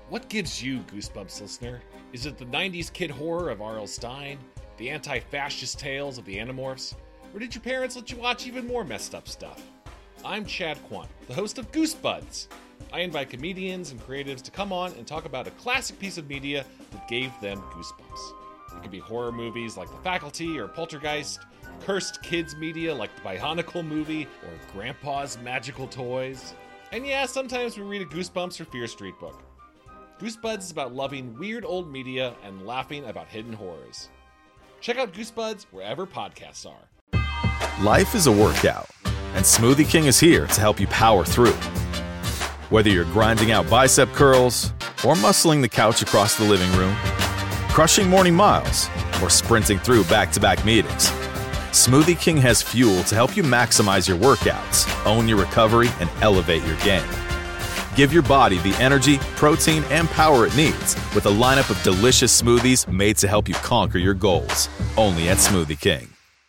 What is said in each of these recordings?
What gives you goosebumps, listener? Is it the 90s kid horror of R.L. Stine? The anti-fascist tales of the Animorphs? Or did your parents let you watch even more messed up stuff? I'm Chad Kwan, the host of Goosebuds. I invite comedians and creatives to come on and talk about a classic piece of media that gave them goosebumps. It could be horror movies like The Faculty or Poltergeist, cursed kids media like the Bionicle movie or Grandpa's Magical Toys. And yeah, sometimes we read a Goosebumps or Fear Street book. Goosebuds is about loving weird old media and laughing about hidden horrors. Check out Goosebuds wherever podcasts are. Life is a workout, and Smoothie King is here to help you power through. Whether you're grinding out bicep curls or muscling the couch across the living room, crushing morning miles, or sprinting through back-to-back meetings, Smoothie King has fuel to help you maximize your workouts, own your recovery, and elevate your game. Give your body the energy, protein, and power it needs with a lineup of delicious smoothies made to help you conquer your goals. Only at Smoothie King.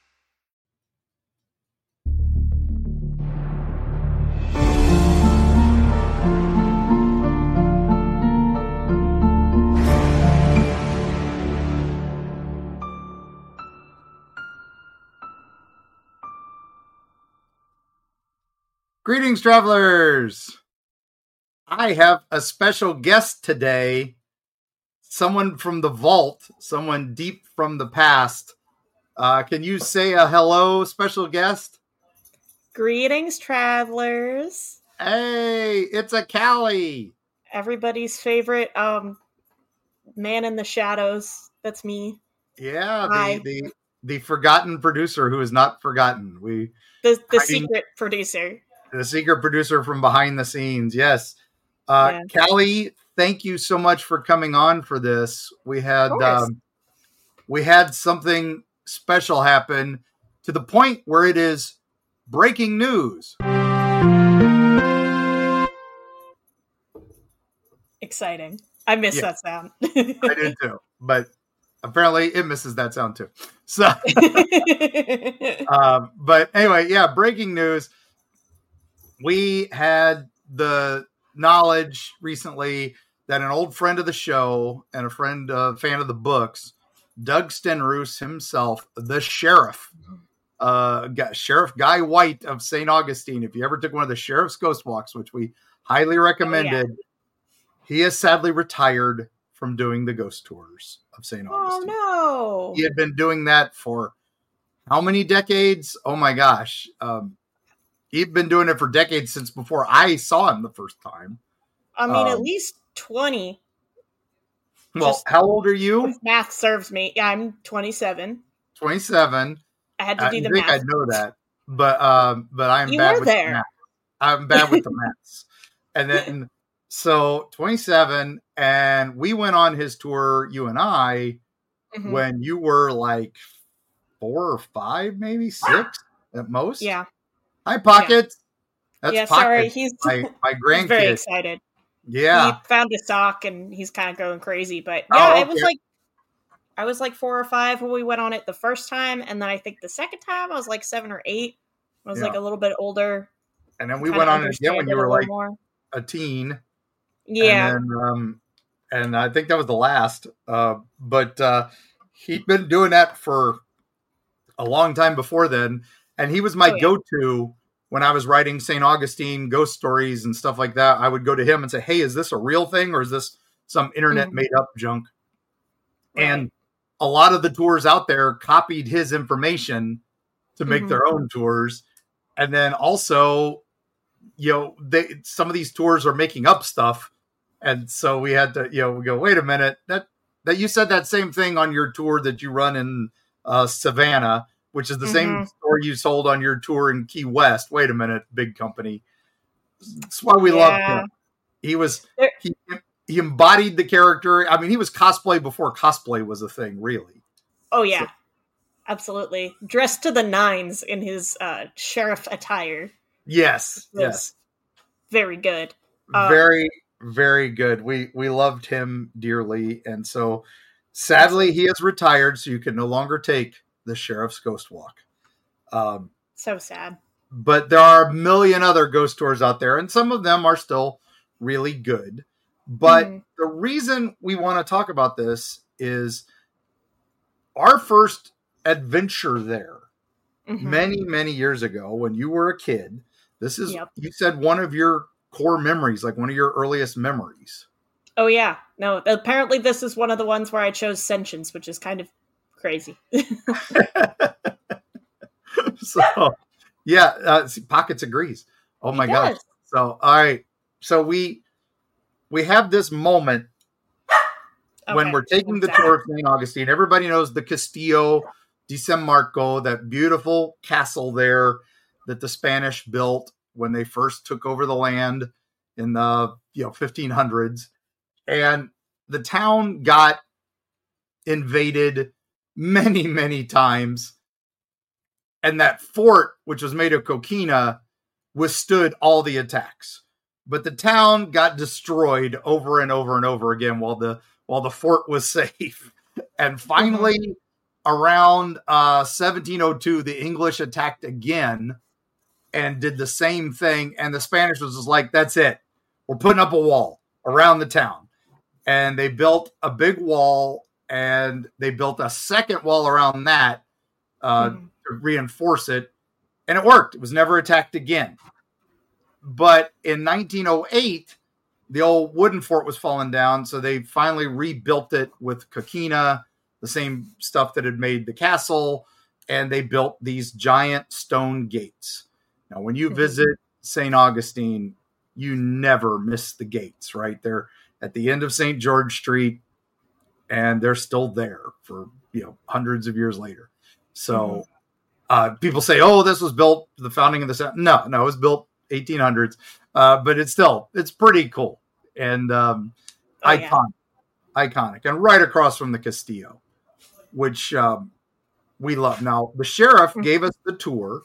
Greetings, travelers! I have a special guest today, someone from the vault, someone deep from the past. Can you say a hello, special guest? Greetings, travelers. Hey, it's a Callie. Everybody's favorite man in the shadows. That's me. Yeah, the forgotten producer who is not forgotten. The secret producer. The secret producer from behind the scenes, yes. Callie, thank you so much for coming on for this. We had something special happen to the point where it is breaking news. Exciting. I miss that sound. I did too, but apparently it misses that sound too. So, but anyway, yeah, breaking news. We had the knowledge recently that an old friend of the show and a fan of the books, Doug Stenroos himself, the sheriff, Sheriff Guy White of St. Augustine. If you ever took one of the sheriff's ghost walks, which we highly recommended, he has sadly retired from doing the ghost tours of St. Augustine. Oh no! He had been doing that for how many decades? Oh my gosh. He'd been doing it for decades, since before I saw him the first time. I mean, at least 20. Well, how old are you? If math serves me. Yeah, I'm 27. 27. I had to do the math. I know that, but I'm bad with the math. I'm bad with the maths. And then, so 27, and we went on his tour, you and I, when you were like 4 or 5, maybe 6 at most. Yeah. Hi, Pocket. That's Pocket. Sorry. He's my grandkid. He's very excited. Yeah. He found a sock and he's kind of going crazy. But yeah, It was like, I was like 4 or 5 when we went on it the first time. And then I think the second time I was like 7 or 8. I was like a little bit older. And then we went on it again when you were like a teen. Yeah. And I think that was the last. But he'd been doing that for a long time before then. And he was my go-to when I was writing St. Augustine ghost stories and stuff like that. I would go to him and say, hey, is this a real thing or is this some internet made up junk? Right. And a lot of the tours out there copied his information to make their own tours. And then also, some of these tours are making up stuff. And so we had to, we go, wait a minute, that you said that same thing on your tour that you run in Savannah, which is the same story you sold on your tour in Key West. Wait a minute, big company. That's why we loved him. He embodied the character. I mean, he was cosplay before cosplay was a thing, really. Oh, yeah. So, absolutely. Dressed to the nines in his sheriff attire. Yes. Very good. Very, very good. We loved him dearly. And so, sadly, he has retired, so you can no longer take the sheriff's ghost walk. So sad. But there are a million other ghost tours out there, and some of them are still really good. But the reason we want to talk about this is our first adventure there many, many years ago when you were a kid. This is, you said, one of your core memories, like one of your earliest memories. Oh, yeah. No, apparently this is one of the ones where I chose Sentience, which is kind of crazy. So, yeah, Pockets agrees. Oh, my gosh. So, all right. So we have this moment when we're taking the tour of St. Augustine. Everybody knows the Castillo de San Marco, that beautiful castle there that the Spanish built when they first took over the land in the 1500s. And the town got invaded many, many times. And that fort, which was made of coquina, withstood all the attacks. But the town got destroyed over and over and over again while the fort was safe. And finally, around 1702, the English attacked again and did the same thing. And the Spanish was just like, that's it. We're putting up a wall around the town. And they built a big wall, and they built a second wall around that to reinforce it. And it worked. It was never attacked again. But in 1908, the old wooden fort was falling down. So they finally rebuilt it with coquina, the same stuff that had made the castle. And they built these giant stone gates. Now, when you visit St. Augustine, you never miss the gates, right? They're at the end of St. George Street, and they're still there for, hundreds of years later. So people say, oh, this was built for the founding of the... No, it was built 1800s. But it's pretty cool. And iconic. And right across from the Castillo, which we love. Now, the sheriff gave us the tour,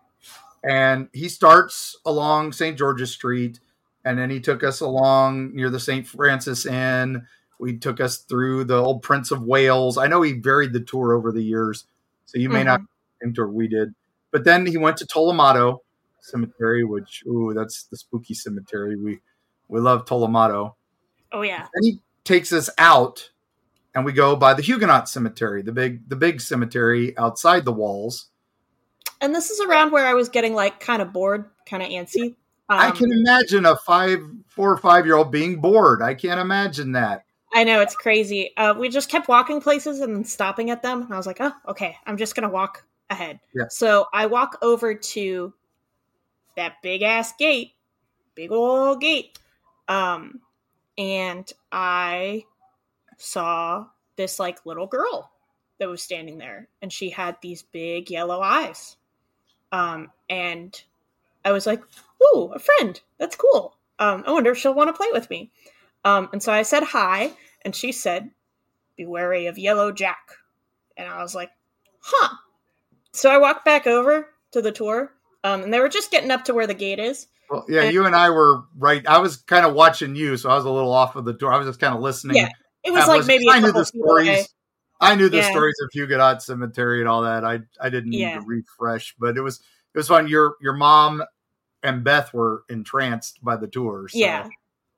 and he starts along St. George's Street, and then he took us along near the St. Francis Inn. We took us through the old Prince of Wales. I know he varied the tour over the years, so you may not have tour we did. But then he went to Tolomato Cemetery, which, that's the spooky cemetery. We love Tolomato. Oh, yeah. Then he takes us out, and we go by the Huguenot Cemetery, the big cemetery outside the walls. And this is around where I was getting kind of bored, kind of antsy. I can imagine a 4 or 5-year-old being bored. I can't imagine that. I know, it's crazy. We just kept walking places and then stopping at them. And I was like, oh, okay, I'm just going to walk ahead. Yeah. So I walk over to that big ass gate, big old gate. And I saw this little girl that was standing there, and she had these big yellow eyes. And I was like, ooh, a friend. That's cool. I wonder if she'll want to play with me. And so I said hi, and she said, be wary of Yellow Jack. And I was like, huh. So I walked back over to the tour, and they were just getting up to where the gate is. Well, yeah, you and I were right. I was kind of watching you, so I was a little off of the tour. I was just kind of listening. Yeah, it was maybe I knew the stories. I knew the stories of Huguenot Cemetery and all that. I didn't need to refresh, but it was fun. Your mom and Beth were entranced by the tour. So, yeah.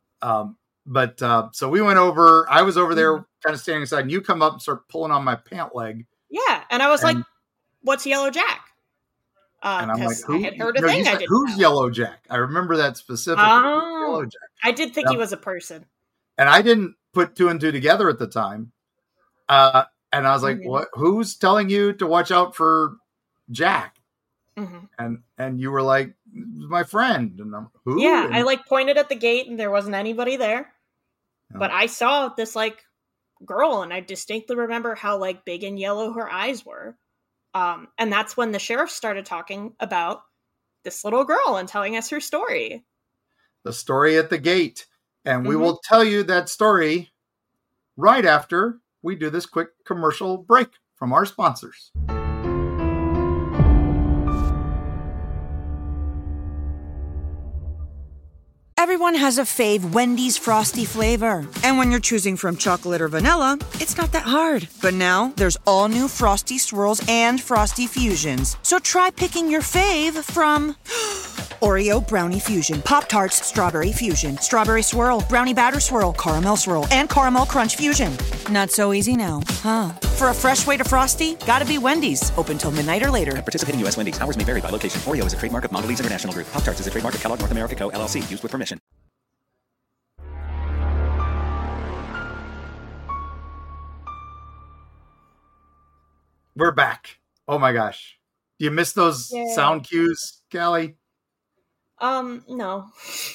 So we went over. I was over there, kind of standing aside, and you come up and start pulling on my pant leg. Yeah, and I was like, "What's Yellow Jack?" And I'm like, I had heard a thing. I didn't Who's know. Yellow Jack? I remember that specifically. Yellow Jack. I did think he was a person, and I didn't put 2 and 2 together at the time. And I was like, "What? Who's telling you to watch out for Jack?" And you were like, "My friend." And I'm, who? Yeah, and I pointed at the gate, and there wasn't anybody there. But I saw this girl, and I distinctly remember how big and yellow her eyes were. And that's when the sheriff started talking about this little girl and telling us her story. The story at the gate. And we will tell you that story right after we do this quick commercial break from our sponsors. Everyone has a fave Wendy's Frosty flavor. And when you're choosing from chocolate or vanilla, it's not that hard. But now, there's all new Frosty Swirls and Frosty Fusions. So try picking your fave from Oreo Brownie Fusion, Pop-Tarts Strawberry Fusion, Strawberry Swirl, Brownie Batter Swirl, Caramel Swirl, and Caramel Crunch Fusion. Not so easy now, huh? For a fresh way to Frosty, gotta be Wendy's. Open till midnight or later. At participating U.S. Wendy's. Hours may vary by location. Oreo is a trademark of Mondelez International Group. Pop-Tarts is a trademark of Kellogg North America Co., LLC. Used with permission. We're back. Oh my gosh. Do you miss those sound cues, Callie? No. No,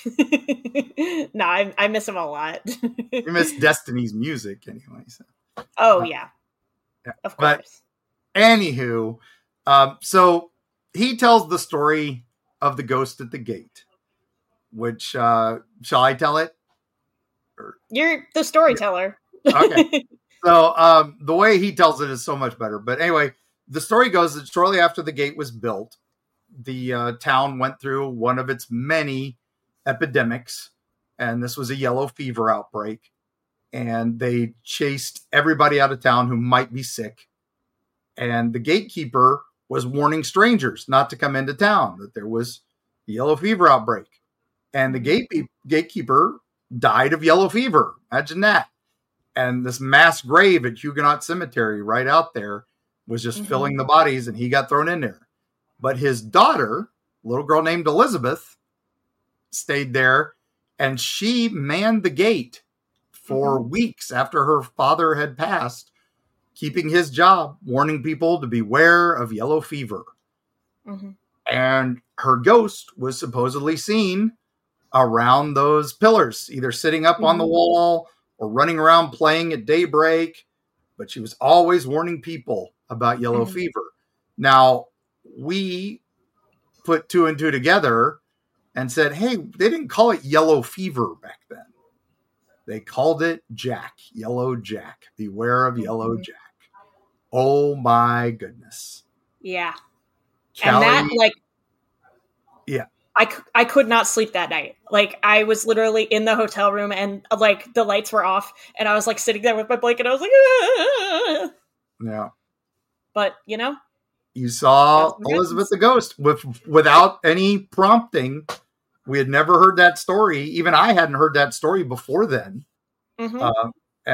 I miss them a lot. You miss Destiny's music anyway. So. Oh, yeah. Of course. But anywho, so he tells the story of the ghost at the gate, which, shall I tell it? You're the storyteller. Okay. So the way he tells it is so much better. But anyway, the story goes that shortly after the gate was built, the town went through one of its many epidemics, and this was a yellow fever outbreak. And they chased everybody out of town who might be sick. And the gatekeeper was warning strangers not to come into town, that there was a yellow fever outbreak. And the gatekeeper died of yellow fever. Imagine that. And this mass grave at Huguenot Cemetery right out there was just filling the bodies, and he got thrown in there. But his daughter, a little girl named Elizabeth, stayed there, and she manned the gate for weeks after her father had passed, keeping his job, warning people to beware of yellow fever. And her ghost was supposedly seen around those pillars, either sitting up on the wall or running around playing at daybreak, but she was always warning people about yellow fever. Now, we put two and two together and said, hey, they didn't call it yellow fever back then. They called it Jack, Yellow Jack. Beware of Yellow Jack. Oh my goodness. Yeah. Callie, and that, yeah. I could not sleep that night. Like, I was literally in the hotel room and like the lights were off and I was like sitting there with my blanket. I was like, ah! Yeah. But you know, you saw Elizabeth the ghost without any prompting. We had never heard that story. Even I hadn't heard that story before then. Wow,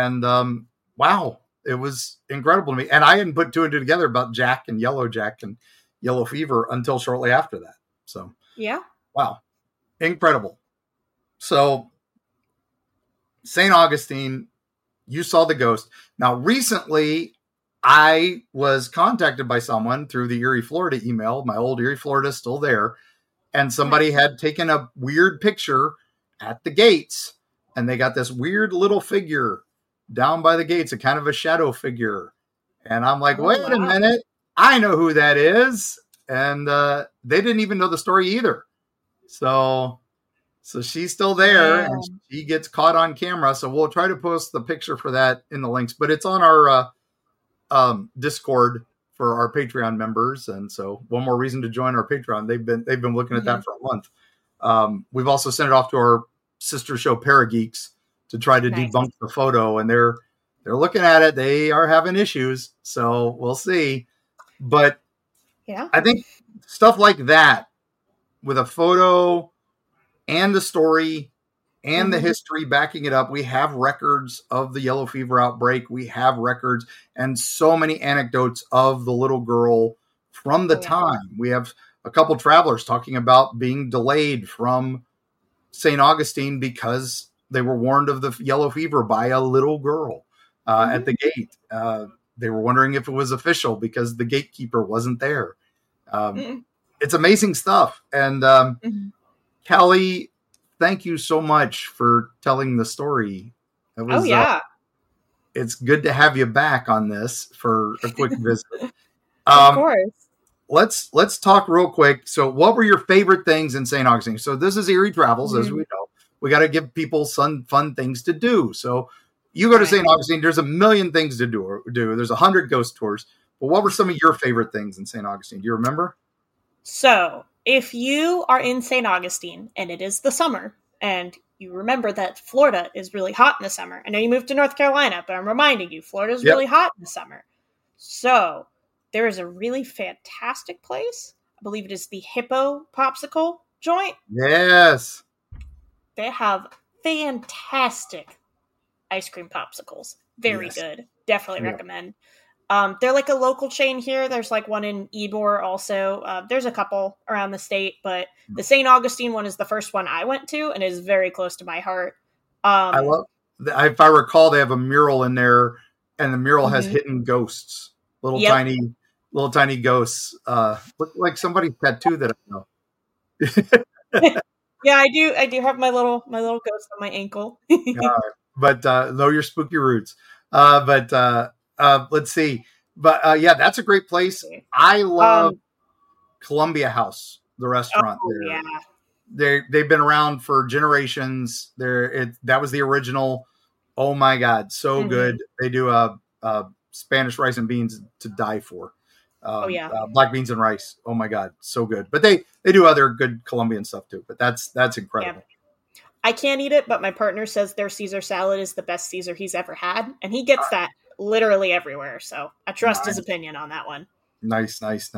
it was incredible to me. And I hadn't put two and two together about Jack and Yellow Fever until shortly after that. So yeah. Wow. Incredible. So St. Augustine, you saw the ghost. Now, recently, I was contacted by someone through the Erie, Florida email. My old Erie, Florida is still there. And somebody had taken a weird picture at the gates. And they got this weird little figure down by the gates, a kind of a shadow figure. And I'm like, wait a minute. I know who that is. And they didn't even know the story either. So she's still there and she gets caught on camera. So we'll try to post the picture for that in the links, but it's on our Discord for our Patreon members. And so one more reason to join our Patreon. They've been looking at that for a month. We've also sent it off to our sister show Parageeks to try to debunk the photo, and they're looking at it. They are having issues. So we'll see. But yeah, I think stuff like that, with a photo and the story and the history backing it up. We have records of the yellow fever outbreak. We have records and so many anecdotes of the little girl from the time. We have a couple travelers talking about being delayed from St. Augustine because they were warned of the yellow fever by a little girl at the gate. They were wondering if it was official because the gatekeeper wasn't there. It's amazing stuff. And Callie, thank you so much for telling the story. It was, it's good to have you back on this for a quick visit. Of course. Let's talk real quick. So what were your favorite things in St. Augustine? So this is Erie Travels, as we know. We got to give people some fun things to do. So you go to St. Augustine, there's a million things to do. There's 100 ghost tours. But what were some of your favorite things in St. Augustine? Do you remember? So if you are in St. Augustine and it is the summer and you remember that Florida is really hot in the summer. I know you moved to North Carolina, but I'm reminding you, Florida is really hot in the summer. So there is a really fantastic place. I believe it is the Hippo Popsicle joint. Yes. They have fantastic ice cream popsicles. Very Yes. good. Definitely Yeah. recommend. They're like a local chain here. There's like one in Ybor also. There's a couple around the state, but the St. Augustine one is the first one I went to and is very close to my heart. I love, if I recall, they have a mural in there, and the mural has Mhm. hidden ghosts, little Yep. tiny ghosts. Look like somebody's tattoo that I know. Yeah, I do have my little ghost on my ankle. But know your spooky roots. Let's see. But yeah, that's a great place. I love Columbia House, the restaurant there. Yeah. They've been around for generations. That was the original. Oh my God, so Mhm. good. They do a Spanish rice and beans to die for. Black beans and rice. Oh my God, so good. But they do other good Colombian stuff too. But that's incredible. Yeah. I can't eat it, but my partner says their Caesar salad is the best Caesar he's ever had, and he gets that literally everywhere. So I trust his opinion on that one. Nice.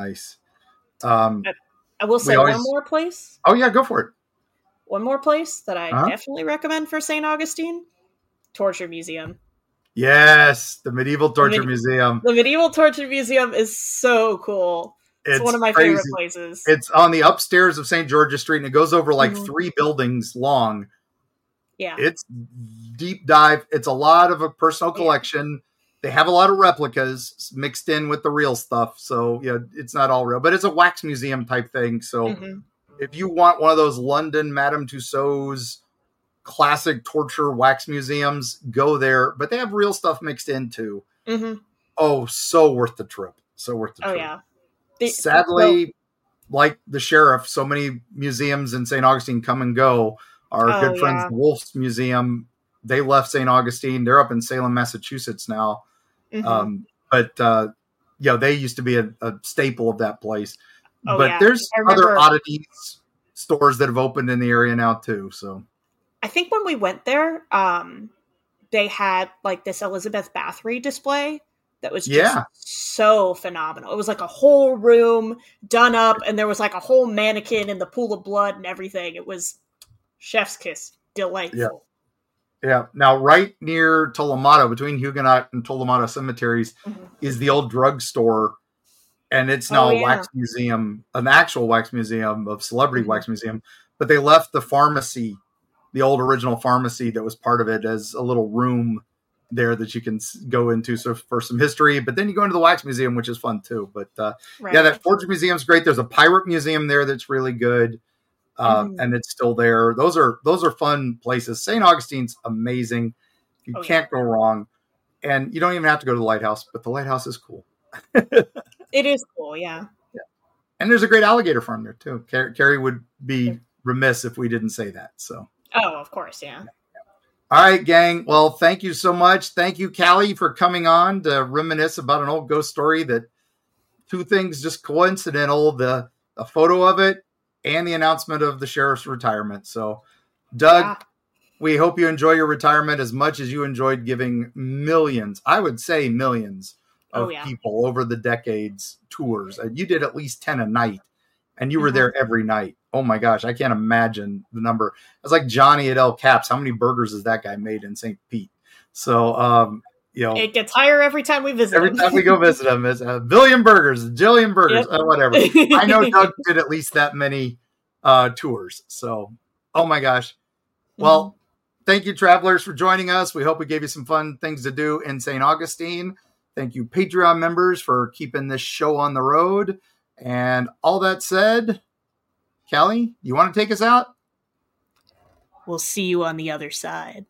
I will say one more place. Oh yeah, go for it. One more place that I definitely recommend for St. Augustine: Torture Museum. Yes, the Medieval Torture Museum. The Medieval Torture Museum is so cool. It's one of my favorite places. It's on the upstairs of St. George's Street, and it goes over like 3 buildings long. Yeah. It's deep dive. It's a lot of a personal collection. They have a lot of replicas mixed in with the real stuff. So, yeah, it's not all real, but it's a wax museum type thing. So if you want one of those London Madame Tussauds classic torture wax museums, go there. But they have real stuff mixed in too. Mm-hmm. Oh, so worth the trip. So worth the trip. Oh, yeah. Sadly, like the sheriff, so many museums in St. Augustine come and go. Our good friends, the Wolf's Museum, they left St. Augustine. They're up in Salem, Massachusetts now. They used to be a staple of that place. There's other oddities stores that have opened in the area now too. So I think when we went there, they had like this Elizabeth Bathory display that was just so phenomenal. It was like a whole room done up, and there was like a whole mannequin in the pool of blood and everything. It was chef's kiss. Delightful. Yeah. Now, right near Tolomato, between Huguenot and Tolomato cemeteries, is the old drugstore. And it's now a wax museum, an actual wax museum of celebrity wax museum. But they left the pharmacy, the old original pharmacy that was part of it, as a little room there that you can go into for some history. But then you go into the wax museum, which is fun too. But that Torture Museum is great. There's a pirate museum there that's really good. And it's still there. Those are fun places. St. Augustine's amazing. You can't go wrong. And you don't even have to go to the lighthouse, but the lighthouse is cool. It is cool, yeah. And there's a great alligator farm there too. Carrie would be remiss if we didn't say that. So. Oh, of course, yeah. All right, gang. Well, thank you so much. Thank you, Callie, for coming on to reminisce about an old ghost story that 2 things just coincidental, the photo of it and the announcement of the sheriff's retirement. So, Doug, we hope you enjoy your retirement as much as you enjoyed giving millions, I would say millions, of people over the decades tours. You did at least 10 a night, and you were there every night. Oh my gosh, I can't imagine the number. It's like Johnny at El Caps. How many burgers has that guy made in St. Pete? So, it gets higher every time we visit. Every time we go visit him, it's a billion burgers, a jillion burgers, whatever. I know Doug did at least that many tours. So, oh my gosh. Well, thank you, travelers, for joining us. We hope we gave you some fun things to do in St. Augustine. Thank you, Patreon members, for keeping this show on the road. And all that said, Callie, you want to take us out? We'll see you on the other side.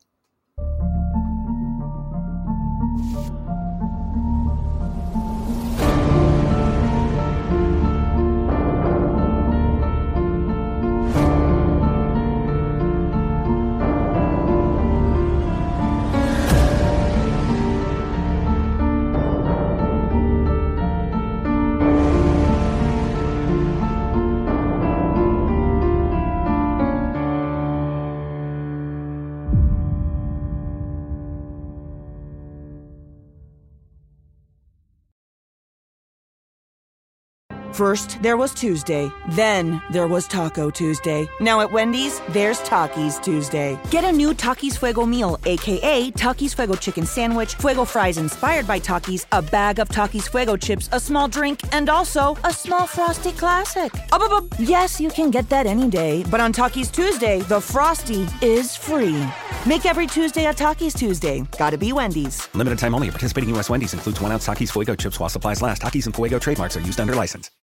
First, there was Tuesday. Then, there was Taco Tuesday. Now at Wendy's, there's Takis Tuesday. Get a new Takis Fuego meal, a.k.a. Takis Fuego chicken sandwich, Fuego fries inspired by Takis, a bag of Takis Fuego chips, a small drink, and also a small Frosty Classic. Yes, you can get that any day, but on Takis Tuesday, the Frosty is free. Make every Tuesday a Takis Tuesday. Gotta be Wendy's. Limited time only. Participating U.S. Wendy's includes 1 ounce Takis Fuego chips while supplies last. Takis and Fuego trademarks are used under license.